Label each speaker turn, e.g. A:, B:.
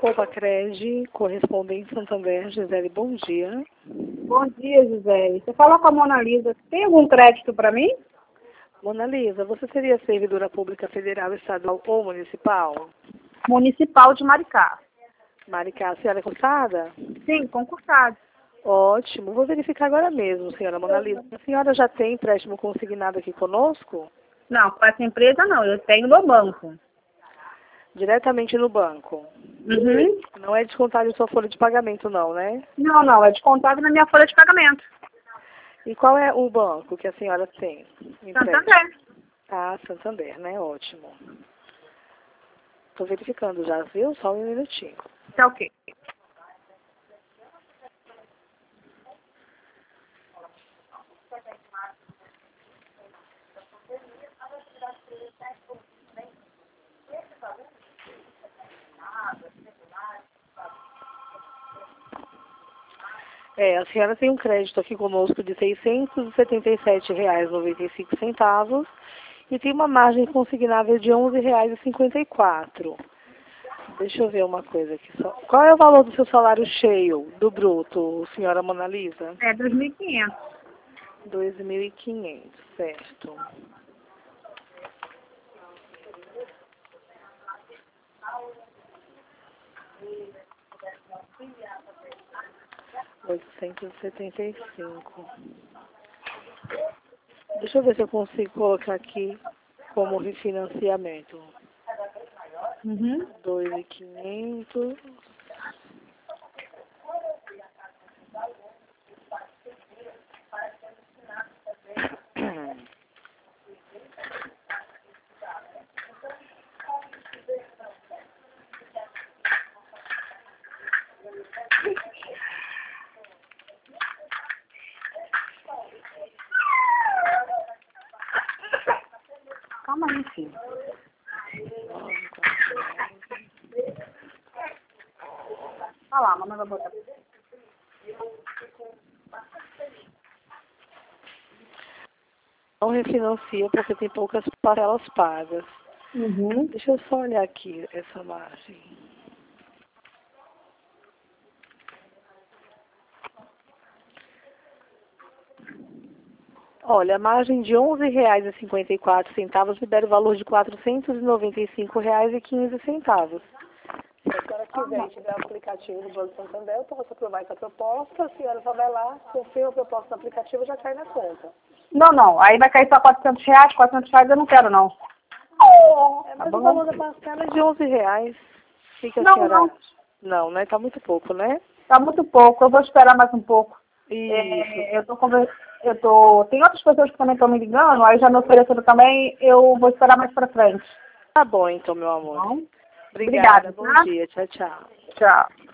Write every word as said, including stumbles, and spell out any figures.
A: Copacred, correspondente Santander, Gisele, bom dia.
B: Bom dia, Gisele. Você fala com a Mona Lisa. Tem algum crédito para mim?
A: Mona Lisa, você seria servidora pública federal, estadual ou municipal?
B: Municipal de Maricá.
A: Maricá, a senhora é concursada?
B: Sim, concursado.
A: Ótimo, vou verificar agora mesmo, senhora Mona Lisa. A senhora já tem empréstimo consignado aqui conosco?
B: Não, com essa empresa não. Eu tenho no banco.
A: Diretamente no banco?
B: Uhum.
A: Não é descontado em sua folha de pagamento não, né?
B: Não, não. É descontado na minha folha de pagamento.
A: E qual é o banco que a senhora tem?
B: Santander.
A: Ah, Santander, né? Ótimo. Estou verificando já, viu? Só um minutinho.
B: Tá ok.
A: É, a senhora tem um crédito aqui conosco de seiscentos e setenta e sete reais e noventa e cinco centavos e tem uma margem consignável de onze reais e cinquenta e quatro centavos. Deixa eu ver uma coisa aqui só. Qual é o valor do seu salário cheio, do bruto, senhora Mona Lisa?
B: É dois mil e quinhentos.
A: dois mil e quinhentos, certo. oitocentos e setenta e cinco. Deixa eu ver se eu consigo colocar aqui como refinanciamento.
B: Uhum.
A: dois mil e quinhentos.
B: Calma aí, filho. Olha lá, a mamãe vai botar.
A: Não refinancia porque tem poucas parcelas pagas.
B: Uhum.
A: Deixa eu só olhar aqui essa margem. Olha, a margem de onze reais e cinquenta e quatro centavos libera o valor de quatrocentos e noventa e cinco reais e quinze centavos. Se a senhora quiser e tiver o aplicativo do Banco Santander, eu posso aprovar essa proposta. A senhora só vai lá, confirma a proposta no aplicativo e já cai na conta.
B: Não, não. Aí vai cair só quatrocentos reais. quatrocentos reais eu não quero, não.
A: É,
B: Tá
A: mas o
B: bom?
A: valor da parcela é de onze reais. O que, que a
B: Não,
A: senhora
B: não.
A: acha? Não, né? Tá muito pouco, né?
B: Tá muito pouco. Eu vou esperar mais um pouco.
A: Isso.
B: É, eu tô conver... eu tô. Tem outras pessoas que também estão me ligando, aí já me ofereceram também, eu vou esperar mais pra frente.
A: Tá bom, então, meu amor.
B: Tá bom?
A: Obrigada.
B: Obrigada,
A: Bom
B: tá?
A: dia. Tchau, tchau.
B: Tchau.